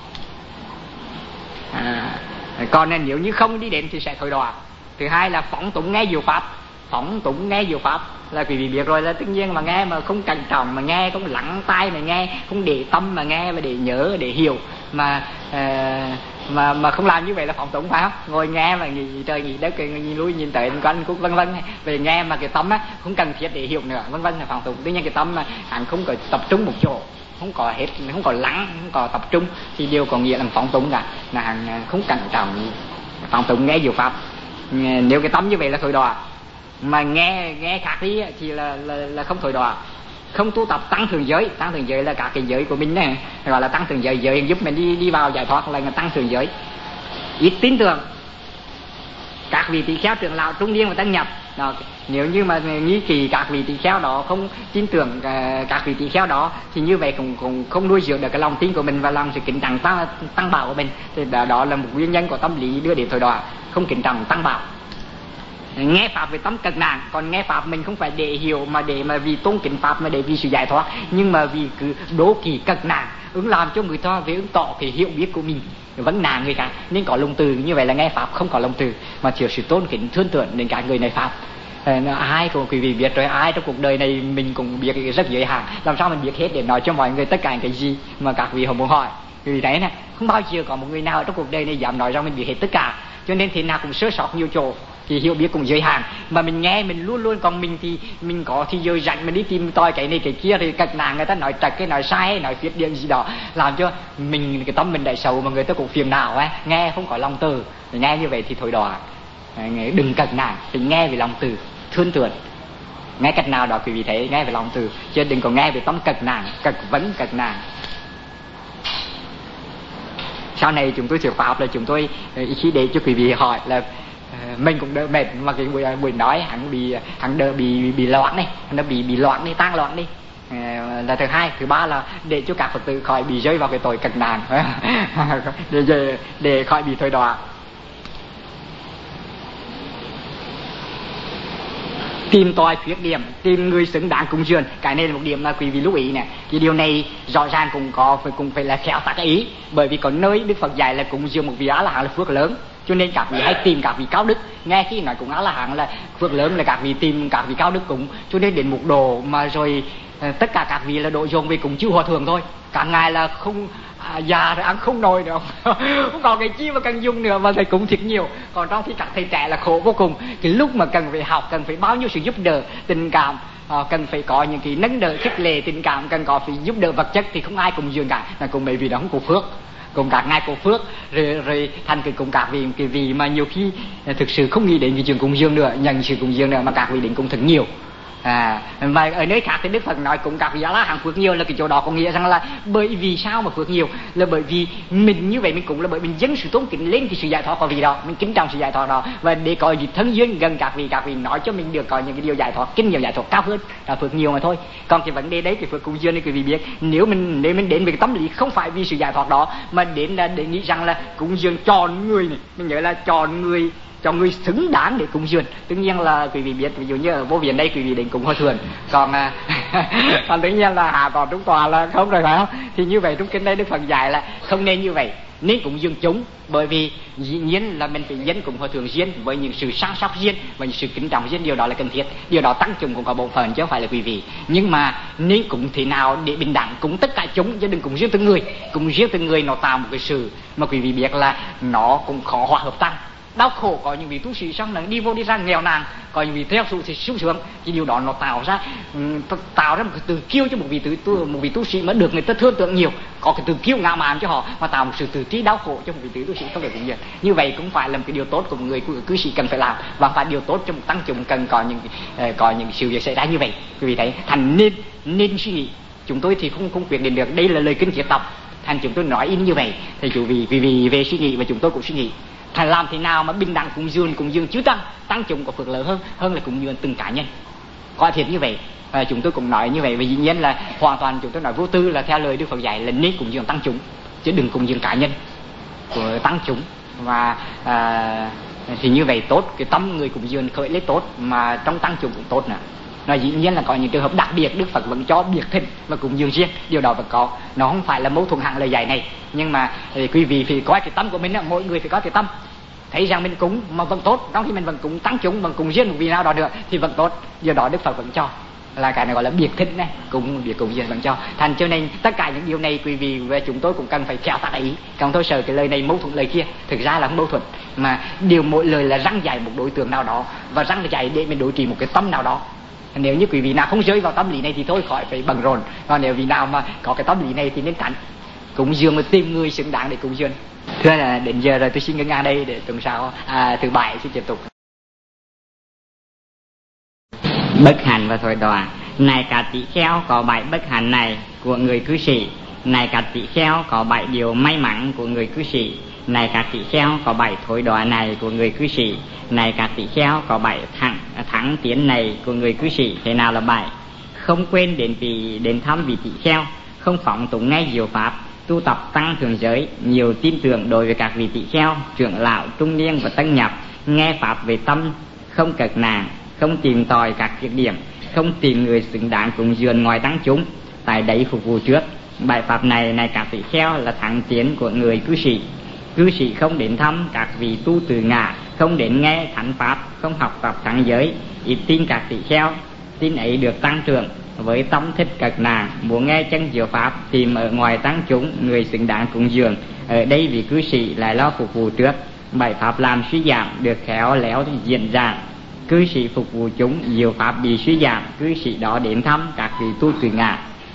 À, còn nếu như không đi đến thì sẽ thôi đọa. Thứ hai là phóng túng nghe diệu pháp. Phóng túng nghe diệu pháp là quý vị biết rồi, là tất nhiên mà nghe mà không cẩn trọng, mà nghe không lắng tai, mà nghe không để tâm, mà nghe và để nhớ để hiểu, mà à, mà mà không làm như vậy là phóng túng, phải không? Ngồi nghe mà nghĩ trời nghĩ đất, nhìn lui nhìn tới quanh cũng vân vân, về nghe mà cái tâm á không cần thiết để hiểu nữa, vân vân là phóng túng. Tuy nhiên cái tâm mà hắn không có tập trung một chỗ, không có hết, không có lắng, không có tập trung thì điều có nghĩa là phóng túng cả, là hắn không cẩn trọng, phóng túng nghe diệu pháp. Nếu cái tâm như vậy là thôi đọa, mà nghe nghe khác đi thì là là, là không thôi đọa. Không tu tập tăng thường giới. Tăng thường giới là các cái giới của mình này, gọi là tăng thường giới, giới giúp mình đi đi vào giải thoát là tăng thường giới. Ít tin tưởng các vị tỳ kheo trưởng lão trung niên và tân nhập đó. Nếu như mà nghĩ kỳ các vị tỳ kheo đó không tin tưởng các vị tỳ kheo đó thì như vậy cũng cũng không nuôi dưỡng được cái lòng tin của mình và lòng sự kính trọng tăng tăng bảo của mình, thì đó, đó là một nguyên nhân của tâm lý đưa đến thôi đọa, không kính trọng tăng bảo. Nghe pháp về tâm cực nạn, còn nghe pháp mình không phải để hiểu mà để mà vì tôn kính pháp, mà để vì sự giải thoát, nhưng mà vì cứ đố kỳ cực nạn, ứng làm cho người ta về ứng tỏ cái hiểu biết của mình vấn nạn người khác, nên có lòng từ. Như vậy là nghe pháp không có lòng từ mà thiếu sự tôn kính thương tưởng đến cả người này pháp. Ai của quý vị biết rồi, ai trong cuộc đời này mình cũng biết rất giới hạn, làm sao mình biết hết để nói cho mọi người tất cả cái gì mà các vị họ muốn hỏi. Vì thế này không bao giờ có một người nào trong cuộc đời này dám nói rằng mình biết hết tất cả, cho nên thế nào cũng sơ sót nhiều chỗ, thì hiểu biết cũng giới hạn. Mà mình nghe mình luôn luôn, còn mình thì mình có thì giờ rảnh mình đi tìm tòi cái này cái kia, thì cách nào người ta nói trật cái nói sai nói phiết điện gì đó, làm cho mình cái tâm mình đại sầu mà người ta cũng phiền não ấy, nghe không có lòng từ. Nghe như vậy thì thôi đọa. Đừng cật nạn, thì nghe về lòng từ thương tưởng, nghe cách nào đó quý vị thấy nghe về lòng từ, chứ đừng có nghe về tâm cật nạn, cật vấn cật nạn. Sau này chúng tôi thuyết pháp là chúng tôi khi để cho quý vị hỏi là mình cũng đỡ mệt, mà cái buổi buổi nói hắn bị hắn đỡ bị bị loạn đi, nó bị bị loạn đi, tan loạn đi, là thứ hai. Thứ ba là để cho các Phật tử khỏi bị rơi vào cái tội cật nạn, để để khỏi bị thôi đọa. Tìm tòi khuyết điểm, tìm người xứng đáng cúng dường, cái này là một điểm mà quý vị lưu ý nè. Cái điều này rõ ràng cũng có phải cũng phải là khéo tác ý, bởi vì có nơi Đức Phật dạy là cúng dường một vị A La Hán là phước lớn, cho nên các vị hãy tìm các vị cao đức. Nghe khi nói cúng A La Hán là phước lớn là các vị tìm các vị cao đức cúng, cho nên đến một độ mà rồi tất cả các vị là độ dồn về cúng chư hòa thượng thôi. Cả ngày là không à, già rồi ăn không nổi nữa, không còn cái chi mà cần dùng nữa, mà thầy cúng thiệt nhiều. Còn trong khi các thầy trẻ là khổ vô cùng, cái lúc mà cần phải học, cần phải bao nhiêu sự giúp đỡ tình cảm, à, cần phải có những cái nâng đỡ khích lệ tình cảm, cần có phải giúp đỡ vật chất, thì không ai cùng dường cả, là cùng mấy vị đó không có phước, cùng các ngài có phước rồi rồi thành cái cùng các vị cái vị mà nhiều khi thực sự không nghĩ đến cái chuyện cúng dường nữa, nhận sự cúng dường nữa, mà các vị đến cũng thật nhiều. À, mà ở nơi khác thì Đức Phật nói cũng các vị A-la-hán phước nhiều, là cái chỗ đó có nghĩa rằng là bởi vì sao mà phước nhiều, là bởi vì mình như vậy mình cũng là bởi mình dâng sự tôn kính lên cái sự giải thoát của vị đó, mình kính trọng sự giải thoát đó, và để có gì thân duyên gần các vị, các vị nói cho mình được có những cái điều giải thoát, kinh nghiệm giải thoát cao hơn là phước nhiều mà thôi. Còn cái vấn đề đấy, cái phước cúng dường thì quý vị biết, nếu mình nếu mình đến với cái tâm lý không phải vì sự giải thoát đó mà đến là để nghĩ rằng là cúng dường chọn người này, mình nhớ là chọn người cho người xứng đáng để cúng dường. Tất nhiên là quý vị biết, ví dụ như ở vô viện đây quý vị đến cúng Hòa Thượng, còn còn tất nhiên là hạ còn Trung Tòa là không rồi, phải không? Thì như vậy trong kinh đây Đức Phật dạy là không nên như vậy, nên cúng dường chúng, bởi vì dĩ nhiên là mình phải dân cúng Hòa Thượng riêng với những sự săn sóc riêng và những sự kính trọng riêng, điều đó là cần thiết, điều đó tăng chúng cũng có bộ phận chứ không phải là quý vị. Nhưng mà nên cúng thế nào để bình đẳng, cúng tất cả chúng chứ đừng cúng riêng từng người. Cúng riêng từng người nó tạo một cái sự mà quý vị biết là nó cũng khó hòa hợp tăng. Đau khổ, có những vị tu sĩ xong là đi vô đi ra nghèo nàn, có những vị theo sự thì sung sướng, thì điều đó nó tạo ra tạo ra một cái từ kiêu cho một vị tu một vị tu sĩ mà được người ta thương tượng nhiều, có cái từ kiêu ngạo mạn cho họ, mà tạo một sự tự trí đau khổ cho một vị tu sĩ không được cúng dường. Như vậy cũng phải là một cái điều tốt của một người cư sĩ cần phải làm, và phải điều tốt cho một tăng chúng cần có những có những sự việc xảy ra như vậy. Quý vị thấy, thành nên nên suy nghĩ. Chúng tôi thì không không quyết định được, đây là lời kinh triết tập, thành chúng tôi nói in như vậy, thì chủ vì vì vì về suy nghĩ và chúng tôi cũng suy nghĩ. Thành làm thế nào mà bình đẳng cúng dường cúng dường chứ tăng tăng chúng có phước lớn hơn hơn là cúng dường từng cá nhân, có thiệt như vậy. À, chúng tôi cũng nói như vậy, và dĩ nhiên là hoàn toàn chúng tôi nói vô tư là theo lời Đức Phật dạy là nên cúng dường tăng chúng chứ đừng cúng dường cá nhân của tăng chúng. Và à, thì như vậy tốt, cái tâm người cúng dường khởi lấy tốt, mà trong tăng chúng cũng tốt nữa. Nó dĩ nhiên là có những trường hợp đặc biệt Đức Phật vẫn cho biệt thịnh và cúng dường riêng, điều đó vẫn có, nó không phải là mâu thuẫn hẳn lời dạy này. Nhưng mà thì quý vị phải coi cái tâm của mình, mỗi người phải có cái tâm thấy rằng mình cúng mà vẫn tốt, trong khi mình vẫn cúng tăng chúng, vẫn cúng riêng một vị nào đó được thì vẫn tốt, do đó Đức Phật vẫn cho, là cái này gọi là biệt thịnh này, cúng việc cúng dường vẫn cho. Thành cho nên tất cả những điều này quý vị và chúng tôi cũng cần phải khéo tác ý, còn tôi sợ cái lời này mâu thuẫn lời kia, thực ra là không mâu thuẫn, mà điều mỗi lời là răng dạy một đối tượng nào đó và răng dạy để mình đối trị một cái tâm nào đó. Nếu như quý vị nào không rơi vào tâm lý này thì thôi khỏi phải bận rộn, còn nếu vị nào mà có cái tâm lý này thì nên tránh cúng dường, mà tìm người xứng đáng để cúng dường. Thưa là đến giờ rồi, tôi xin ngưng ngang đây để tuần sau à, thứ bảy sẽ tiếp tục. Bất hạnh và thoái đọa. Này cả tỷ kheo, có bảy bất hạnh này của người cư sĩ. Này cả tỷ kheo, có bảy điều may mắn của người cư sĩ. Này cả tỷ kheo, có bảy thối đọa này của người cư sĩ. Này cả tỷ kheo, có bảy thẳng thắng tiến này của người cư sĩ. Thế nào là bảy? Không quên đến vị đến thăm vị tỷ kheo, không phóng túng nghe diệu pháp, tu tập tăng thường giới, nhiều tin tưởng đối với các vị tỷ kheo, trưởng lão, trung niên và tân nhập, nghe pháp về tâm, không cật nàng, không tìm tòi các khuyết điểm, không tìm người xứng đáng cúng dường ngoài tăng chúng, tại đấy phục vụ trước. Bài pháp này này các tỷ kheo là thắng tiến của người cư sĩ. Cư sĩ không đến thăm các vị tu từ ngã, không đến nghe thánh pháp, không học tập thắng giới, ít tin các tỷ kheo, tin ấy được tăng trưởng với tâm thích cật nàng, muốn nghe chân diệu pháp, tìm ở ngoài tăng chúng người xứng đáng cúng dường. Ở đây vị cư sĩ lại lo phục vụ trước. Bảy pháp làm suy giảm được khéo léo diễn giảng. Cư sĩ phục vụ chúng, diệu pháp bị suy giảm, cư sĩ đó đến thăm các vị tu từ ngã,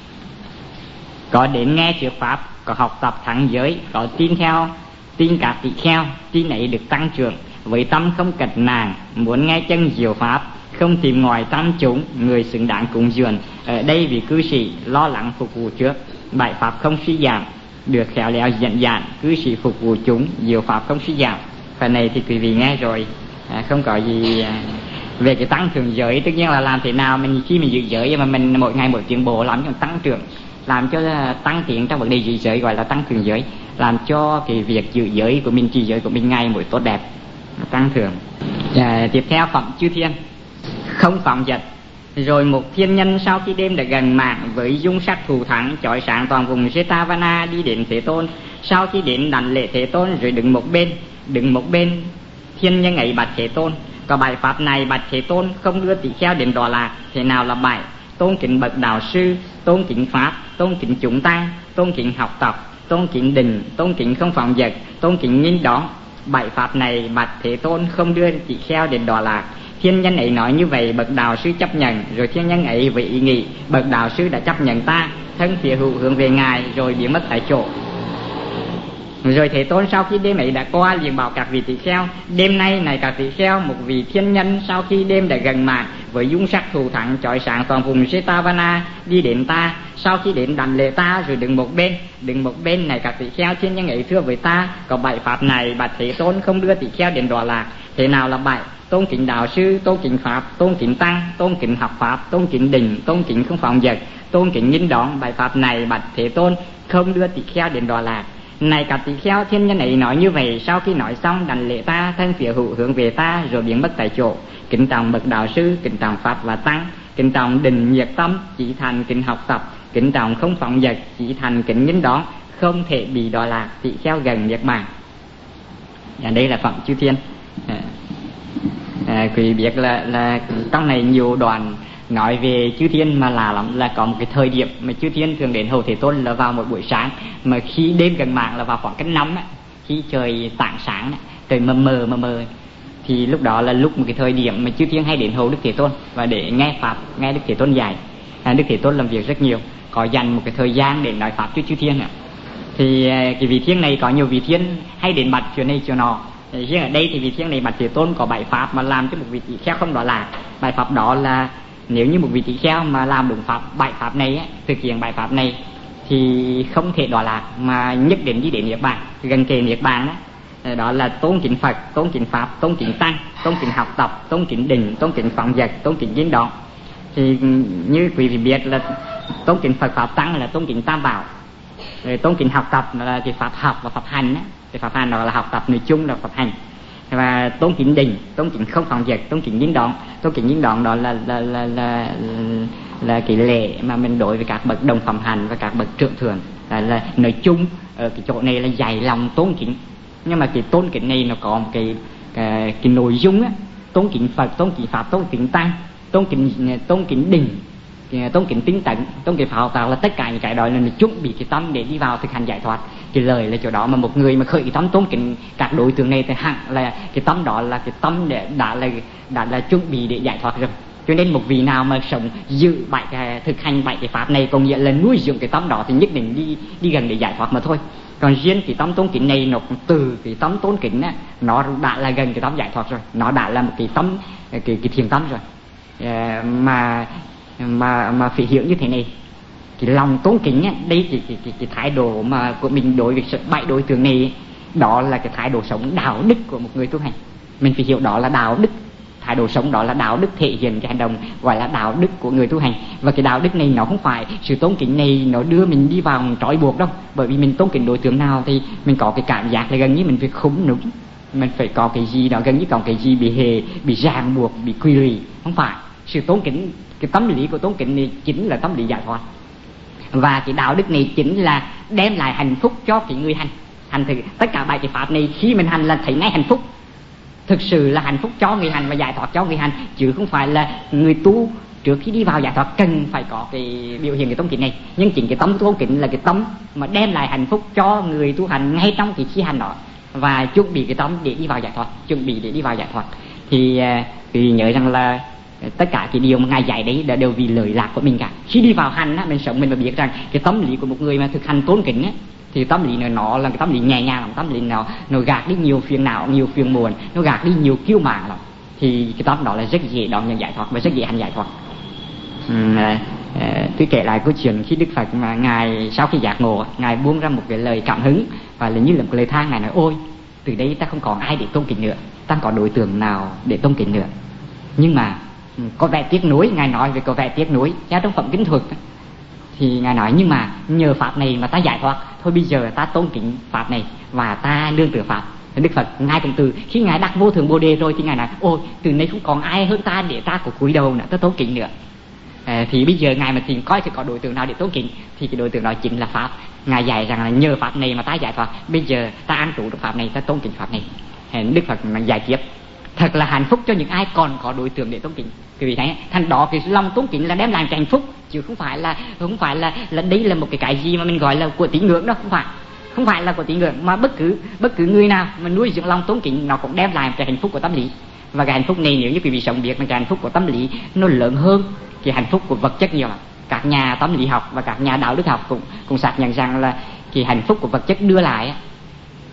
có đến nghe thuyết pháp, có học tập thắng giới, có tin theo tin các tỷ kheo, tin ấy được tăng trưởng với tâm không cật nàng, muốn nghe chân diệu pháp, không tìm ngoài tăng chúng người xứng đáng cúng dường. Ở đây vị cư sĩ lo lắng phục vụ trước. Bảy pháp không suy giảm được khéo léo diễn giảng, cư sĩ phục vụ chúng, diệu pháp không suy giảm. Phần này thì quý vị nghe rồi, à, không có gì à, về cái tăng trưởng giới. Tất nhiên là làm thế nào mình khi mình giữ giới mà mình mỗi ngày mỗi tiến bộ làm cho tăng trưởng, làm cho tăng tiến trong vấn đề giữ giới gọi là tăng trưởng giới, làm cho cái việc giữ giới của mình, trì giới của mình ngày mỗi tốt đẹp, tăng trưởng. À, tiếp theo phẩm chư thiên, không phóng dật. Rồi một thiên nhân sau khi đêm đã gần mạng, với dung sắc thù thắng chói sáng toàn vùng Jetavana đi đến Thế Tôn. Sau khi đến đảnh lễ Thế Tôn rồi đứng một bên, đứng một bên thiên nhân ấy bạch Thế Tôn: có bảy pháp này bạch Thế Tôn, không đưa tỷ kheo đến đọa lạc. Thế nào là bảy? Tôn kính bậc đạo sư, tôn kính pháp, tôn kính chúng tăng, tôn kính học tập, tôn kính định, tôn kính không phóng dật, tôn kính nghinh đón. Bảy pháp này bạch Thế Tôn, không đưa tỷ kheo đến đọa lạc. Thiên nhân ấy nói như vậy, bậc đạo sư chấp nhận. Rồi thiên nhân ấy với ý nghĩ bậc đạo sư đã chấp nhận ta, thân phía hữu hướng về ngài, rồi biến mất tại chỗ. Rồi Thế Tôn sau khi đêm ấy đã qua liền bảo các vị tỳ kheo: đêm nay này các tỳ kheo, một vị thiên nhân sau khi đêm đã gần màn với dung sắc thù thắng chói sáng toàn vùng Setavana đi đến ta. Sau khi đến đảnh lễ ta rồi đứng một bên, đứng một bên này các tỳ kheo, thiên nhân ấy thưa với ta: có bảy pháp này bạch Thế Tôn không đưa tỳ kheo đến đọa lạc. Thế nào là bảy? Tôn kính đạo sư, tôn kính pháp, tôn kính tăng, tôn kính học pháp, tôn kính định, tôn kính không phóng dật, tôn kính nghinh đón. Bảy pháp này bạch Thế Tôn không đưa tỳ kheo đến đọa lạc. Này các tỳ kheo, thiên nhân ấy nói như vậy. Sau khi nói xong đảnh lễ ta, thân phía hữu hướng về ta rồi biến mất tại chỗ. Kính trọng bậc đạo sư, kính trọng pháp và tăng, kính trọng định nhiệt tâm, chỉ thành kính học tập, kính trọng không phóng dật, chỉ thành kính nghinh đón, không thể bị đọa lạc, tỳ kheo gần niết bàn. À, đây là phẩm chư thiên. À, à, quý biết là là trong này nhiều đoạn nói về chư thiên mà lạ lắm, là có một cái thời điểm mà chư thiên thường đến hầu Thế Tôn là vào một buổi sáng, mà khi đêm gần mạng là vào khoảng cách năm ấy, khi trời tảng sáng ấy, trời mờ mờ mờ mờ, thì lúc đó là lúc một cái thời điểm mà chư thiên hay đến hầu Đức Thế Tôn và để nghe pháp, nghe Đức Thế Tôn dạy. À, Đức Thế Tôn làm việc rất nhiều, có dành một cái thời gian để nói pháp cho chư thiên này. Thì cái vị thiên này có nhiều vị thiên hay đến bạch chuyện này chuyện nọ. Riêng ở đây thì vị thiên này bạch Thế Tôn có bảy pháp mà làm cho một vị tỳ kheo không đọa lạc. Bảy pháp đó là nếu như một vị tỳ kheo mà làm đúng pháp bảy pháp này ấy, thực hiện bảy pháp này thì không thể đọa lạc mà nhất định đi đến niết bàn, gần kề niết bàn đó. Đó là tôn kính Phật, tôn kính pháp, tôn kính tăng, tôn kính học tập, tôn kính định, tôn kính phóng dật, tôn kính kiến đoạn. Thì như quý vị biết là tôn kính Phật pháp tăng là tôn kính tam bảo, rồi tôn kính học tập là cái pháp học và pháp hành á. Cái pháp hành đó là học tập nói chung là pháp hành. Và tôn kính định, tôn kính không phóng dật, tôn kính kiến đoạn. Tôn kính kiến đoạn đó là là là là là cái lễ mà mình đối với các bậc đồng phẩm hành và các bậc trưởng thượng. Là, là nói chung ở cái chỗ này là dạy lòng tôn kính. Nhưng mà cái tôn kính này nó có một cái cái, cái nội dung á, tôn kính Phật, tôn kính pháp, tôn kính tăng, tôn kính tôn kính định, tôn kính tinh tấn, tôn kính pháp tạo là tất cả những cái đó là nó chuẩn bị cái tâm để đi vào thực hành giải thoát. Cái lời là chỗ đó mà một người mà khởi cái tâm tôn kính các đối tượng này thì hẳn là cái tâm đó là cái tâm để đã là đã là chuẩn bị để giải thoát rồi. Cho nên một vị nào mà sống giữ bảy cái thực hành bảy cái pháp này có nghĩa là nuôi dưỡng cái tâm đó thì nhất định đi đi gần để giải thoát mà thôi. Còn riêng cái tâm tôn kính này nó từ cái tâm tôn kính á, nó đã là gần cái tâm giải thoát rồi, nó đã là một cái tâm cái cái thiền tâm rồi. À, mà mà mà phải hiểu như thế này, cái lòng tôn kính á, đây cái cái cái, cái thái độ mà của mình đối với bảy đối tượng này, đó là cái thái độ sống đạo đức của một người tu hành. Mình phải hiểu đó là đạo đức, thái độ sống đó là đạo đức thể hiện cái hành động gọi là đạo đức của người tu hành. Và cái đạo đức này nó không phải sự tôn kính này nó đưa mình đi vào trói buộc đâu, bởi vì mình tôn kính đối tượng nào thì mình có cái cảm giác là gần như mình phải khúng núng, mình phải có cái gì đó gần như có cái gì bị hề, bị ràng buộc, bị quy lụy. Không phải, sự tôn kính, cái tâm lý của tôn kính này chính là tâm lý giải thoát. Và cái đạo đức này chính là đem lại hạnh phúc cho cái người hành. Hành thì tất cả bảy cái pháp này khi mình hành là thấy ngay hạnh phúc, thực sự là hạnh phúc cho người hành và giải thoát cho người hành, chứ không phải là người tu trước khi đi vào giải thoát cần phải có cái biểu hiện cái tôn kính này. Nhưng chính cái tâm tôn kính là cái tâm mà đem lại hạnh phúc cho người tu hành ngay trong cái khi hành đó, và chuẩn bị cái tâm để đi vào giải thoát, chuẩn bị để đi vào giải thoát. Thì thì nhớ rằng là tất cả cái điều mà ngài dạy đấy là đều vì lợi lạc của mình cả. Khi đi vào hành á, mình sống mình phải biết rằng cái tâm lý của một người mà thực hành tôn kính á, thì tâm lý này nó là cái tâm lý nhẹ nhàng, tâm lý nào nó gạt đi nhiều phiền não, nhiều phiền muộn, nó gạt đi nhiều kiêu mạn lắm, thì cái tâm đó là rất dễ đón nhận giải thoát và rất dễ hành giải thoát. uhm, à, à, tôi kể lại câu chuyện khi Đức Phật mà ngài sau khi giác ngộ, ngài buông ra một cái lời cảm hứng và là như là một lời than. Ngài nói: ôi, từ đây ta không còn ai để tôn kính nữa, ta không có đối tượng nào để tôn kính nữa. Nhưng mà có vẻ tiếc nuối, ngài nói về có vẻ tiếc nuối. Cha trong phẩm kinh thuật thì ngài nói: nhưng mà nhờ pháp này mà ta giải thoát, thôi bây giờ ta tôn kính pháp này và ta nương tựa pháp. Đức Phật ngài cũng từ khi ngài đắc vô thượng bồ đề rồi thì ngài nói: ôi, từ nay không còn ai hơn ta để ta có cúi đầu nữa, ta tôn kính nữa. À, thì bây giờ ngài mà tìm coi thì có đối tượng nào để tôn kính, thì cái đối tượng đó chính là pháp. Ngài dạy rằng là nhờ pháp này mà ta giải thoát, bây giờ ta an trụ được pháp này, ta tôn kính pháp này. À, Đức Phật mà giải tiếp thật là hạnh phúc cho những ai còn có đối tượng để tôn kính. Quý vị thấy, thành đó cái lòng tôn kính là đem lại hạnh phúc, chứ không phải là không phải là là đây là một cái cái gì mà mình gọi là của tín ngưỡng đó, không phải. Không phải là của tín ngưỡng, mà bất cứ bất cứ người nào mà nuôi dưỡng lòng tôn kính nó cũng đem lại cái hạnh phúc của tâm lý. Và cái hạnh phúc này nếu như quý vị sống biết, cái hạnh phúc của tâm lý nó lớn hơn cái hạnh phúc của vật chất nhiều lắm. Các nhà tâm lý học và các nhà đạo đức học cũng cũng xác nhận rằng là cái hạnh phúc của vật chất đưa lại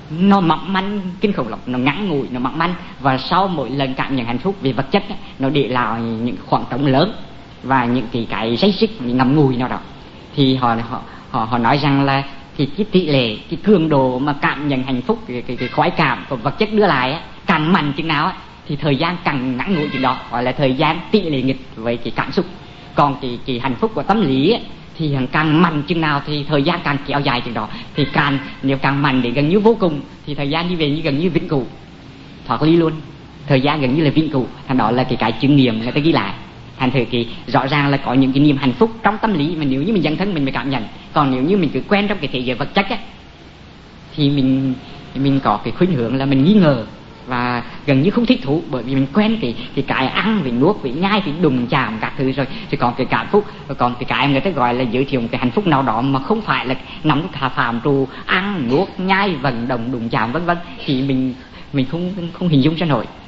nó mỏng manh kinh khủng lắm, nó ngắn ngủi, nó mỏng manh, và sau mỗi lần cảm nhận hạnh phúc về vật chất ấy, nó để lại những khoảng trống lớn và những cái cái dây xích ngầm ngùi nào đó. Thì họ họ họ, họ nói rằng là thì cái tỷ lệ, cái cường độ mà cảm nhận hạnh phúc, cái cái, cái khoái cảm của vật chất đưa lại ấy, càng mạnh chừng nào ấy, thì thời gian càng ngắn ngủi chừng đó, gọi là thời gian tỷ lệ nghịch với cái cảm xúc. Còn cái cái hạnh phúc của tâm lý ấy, thì càng mạnh chừng nào thì thời gian càng kéo dài chừng đó. Thì càng nếu càng mạnh đến gần như vô cùng thì thời gian như vậy như gần như vĩnh cửu, thoát ly luôn, thời gian gần như là vĩnh cửu. Thành đó là cái cái chứng nghiệm người ta ghi lại. Thành thử cái rõ ràng là có những cái niềm hạnh phúc trong tâm lý mà nếu như mình dấn thân mình mới cảm nhận. Còn nếu như mình cứ quen trong cái thế giới vật chất ấy, thì mình mình có cái khuynh hướng là mình nghi ngờ và gần như không thích thú, bởi vì mình quen cái cái cái ăn, với nuốt, với nhai, với đụng chạm các thứ rồi. Thì còn cái cảm xúc, còn cái cái người ta gọi là giới thiệu một cái hạnh phúc nào đó mà không phải là nằm cả phạm trù ăn nuốt nhai vận động đụng chạm vân vân, thì mình mình không không hình dung ra nổi.